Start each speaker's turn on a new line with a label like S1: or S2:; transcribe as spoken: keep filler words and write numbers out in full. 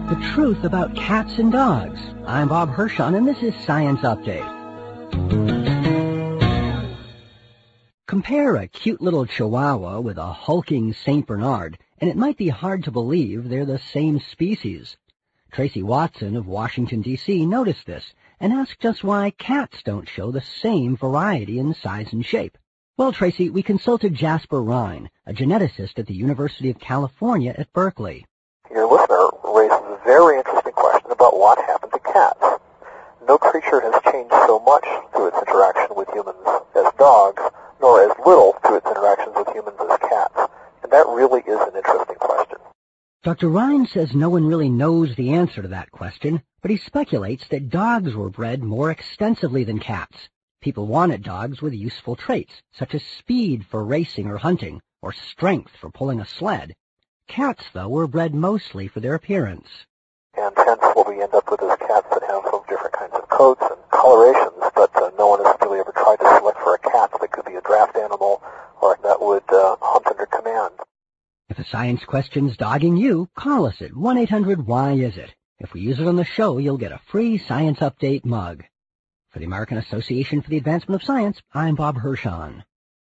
S1: The truth about cats and dogs. I'm Bob Hirschon, and this is Science Update. Compare a cute little Chihuahua with a hulking Saint Bernard, and it might be hard to believe they're the same species. Tracy Watson of Washington, D C noticed this and asked us why cats don't show the same variety in size and shape. Well, Tracy, we consulted Jasper Rhine, a geneticist at the University of California at Berkeley.
S2: Your listener raises a very interesting question about what happened to cats. No creature has changed so much through its interaction with humans as dogs, nor as little through its interactions with humans as cats. And that really is an interesting question.
S1: Doctor Rhine says no one really knows the answer to that question, but he speculates that dogs were bred more extensively than cats. People wanted dogs with useful traits, such as speed for racing or hunting, or strength for pulling a sled. Cats, though, were bred mostly for their appearance.
S2: And hence what we end up with is cats that have some different kinds of coats and colorations, but uh, no one has really ever tried to select for a cat that could be a draft animal or that would uh, hunt under command.
S1: If a science question's dogging you, call us at one eight hundred why is it. If we use it on the show, you'll get a free Science Update mug. For the American Association for the Advancement of Science, I'm Bob Hirschon.